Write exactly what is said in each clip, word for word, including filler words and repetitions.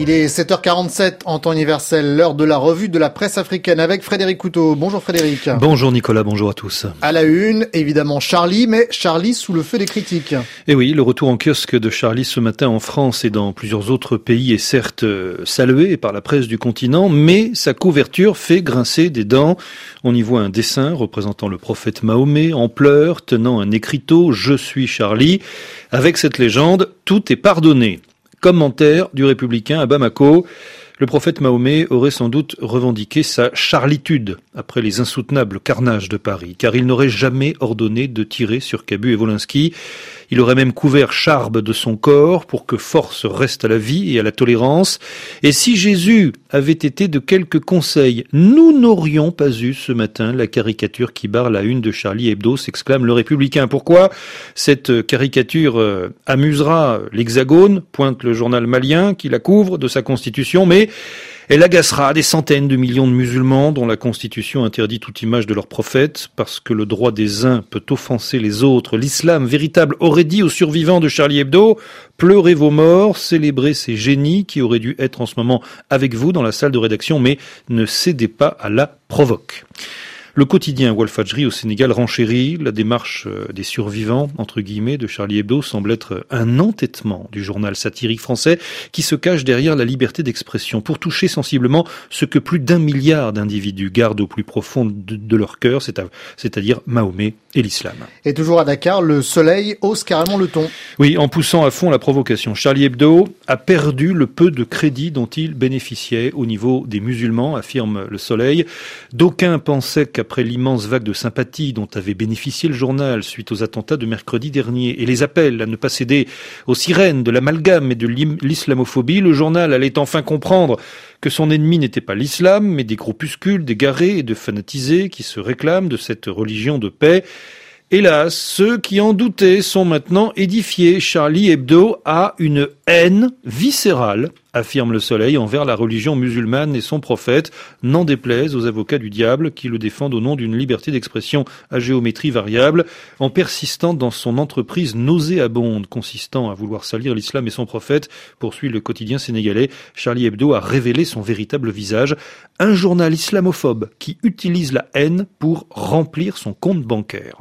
Il est sept heures quarante-sept en temps universel, l'heure de la revue de la presse africaine avec Frédéric Couteau. Bonjour Frédéric. Bonjour Nicolas, bonjour à tous. À la une, évidemment Charlie, mais Charlie sous le feu des critiques. Et oui, le retour en kiosque de Charlie ce matin en France et dans plusieurs autres pays est certes salué par la presse du continent, mais sa couverture fait grincer des dents. On y voit un dessin représentant le prophète Mahomet en pleurs, tenant un écriteau « Je suis Charlie ». Avec cette légende, tout est pardonné. Commentaire du républicain à Bamako. Le prophète Mahomet aurait sans doute revendiqué sa charlitude après les insoutenables carnages de Paris, car il n'aurait jamais ordonné de tirer sur Cabu et Wolinski. Il aurait même couvert Charb de son corps pour que force reste à la vie et à la tolérance. Et si Jésus avait été de quelques conseils, nous n'aurions pas eu ce matin la caricature qui barre la une de Charlie Hebdo, s'exclame le républicain. Pourquoi ? Cette caricature euh, amusera l'Hexagone, pointe le journal malien qui la couvre de sa constitution, mais elle agacera des centaines de millions de musulmans dont la Constitution interdit toute image de leur prophète, parce que le droit des uns peut offenser les autres. L'islam véritable aurait dit aux survivants de Charlie Hebdo « Pleurez vos morts, célébrez ces génies qui auraient dû être en ce moment avec vous dans la salle de rédaction, mais ne cédez pas à la provoque ». Le quotidien Walfadjri au Sénégal renchérit. La démarche des survivants, entre guillemets, de Charlie Hebdo semble être un entêtement du journal satirique français qui se cache derrière la liberté d'expression pour toucher sensiblement ce que plus d'un milliard d'individus gardent au plus profond de, de leur cœur, c'est-à-dire Mahomet et l'islam. Et toujours à Dakar, le Soleil hausse carrément le ton. Oui, en poussant à fond la provocation. Charlie Hebdo a perdu le peu de crédit dont il bénéficiait au niveau des musulmans, affirme le Soleil. D'aucuns pensaient qu'à après l'immense vague de sympathie dont avait bénéficié le journal suite aux attentats de mercredi dernier et les appels à ne pas céder aux sirènes de l'amalgame et de l'islamophobie, le journal allait enfin comprendre que son ennemi n'était pas l'islam, mais des groupuscules d'égarés et de fanatisés qui se réclament de cette religion de paix. Hélas, ceux qui en doutaient sont maintenant édifiés. Charlie Hebdo a une haine viscérale, affirme le Soleil, envers la religion musulmane et son prophète, n'en déplaise aux avocats du diable qui le défendent au nom d'une liberté d'expression à géométrie variable, en persistant dans son entreprise nauséabonde consistant à vouloir salir l'islam et son prophète, poursuit le quotidien sénégalais. Charlie Hebdo a révélé son véritable visage, un journal islamophobe qui utilise la haine pour remplir son compte bancaire.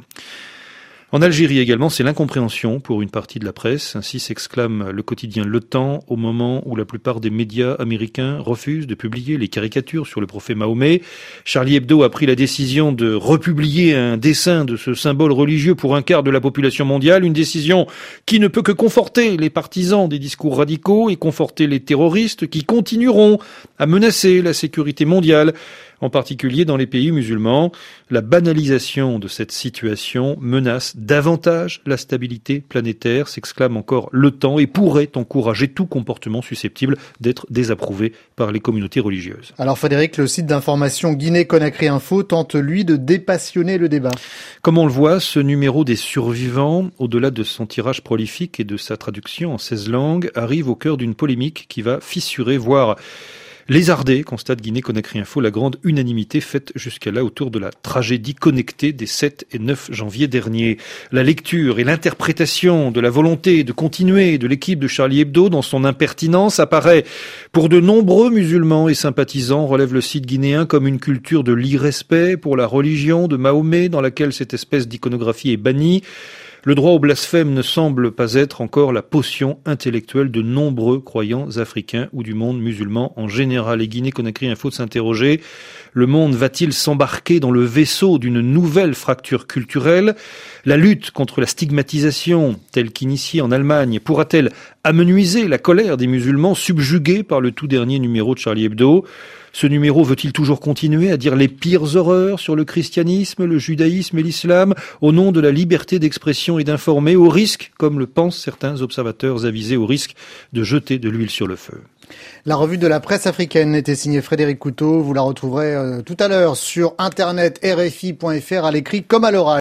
En Algérie également, c'est l'incompréhension pour une partie de la presse. Ainsi s'exclame le quotidien Le Temps au moment où la plupart des médias américains refusent de publier les caricatures sur le prophète Mahomet. Charlie Hebdo a pris la décision de republier un dessin de ce symbole religieux pour un quart de la population mondiale. Une décision qui ne peut que conforter les partisans des discours radicaux et conforter les terroristes qui continueront à menacer la sécurité mondiale, en particulier dans les pays musulmans. La banalisation de cette situation menace davantage la stabilité planétaire, s'exclame encore Le Temps, et pourrait encourager tout comportement susceptible d'être désapprouvé par les communautés religieuses. Alors Frédéric, le site d'information Guinée-Conakry Info tente lui de dépassionner le débat. Comme on le voit, ce numéro des survivants, au-delà de son tirage prolifique et de sa traduction en seize langues, arrive au cœur d'une polémique qui va fissurer, voire lézarder, constate Guinée-Conakry Info, la grande unanimité faite jusqu'à là autour de la tragédie connectée des sept et neuf janvier dernier. La lecture et l'interprétation de la volonté de continuer de l'équipe de Charlie Hebdo dans son impertinence apparaît pour de nombreux musulmans et sympathisants, relève le site guinéen, comme une culture de l'irrespect pour la religion de Mahomet dans laquelle cette espèce d'iconographie est bannie. Le droit au blasphème ne semble pas être encore la potion intellectuelle de nombreux croyants africains ou du monde musulman en général. Et Guinée-Conakry Info de s'interroger, le monde va-t-il s'embarquer dans le vaisseau d'une nouvelle fracture culturelle ? La lutte contre la stigmatisation, telle qu'initiée en Allemagne, pourra-t-elle amenuiser la colère des musulmans subjugués par le tout dernier numéro de Charlie Hebdo ? Ce numéro veut-il toujours continuer à dire les pires horreurs sur le christianisme, le judaïsme et l'islam, au nom de la liberté d'expression et d'informer, au risque, comme le pensent certains observateurs avisés, au risque de jeter de l'huile sur le feu ? La revue de la presse africaine était signée Frédéric Couteau. Vous la retrouverez euh, tout à l'heure sur internet r f i point f r à l'écrit comme à l'oral.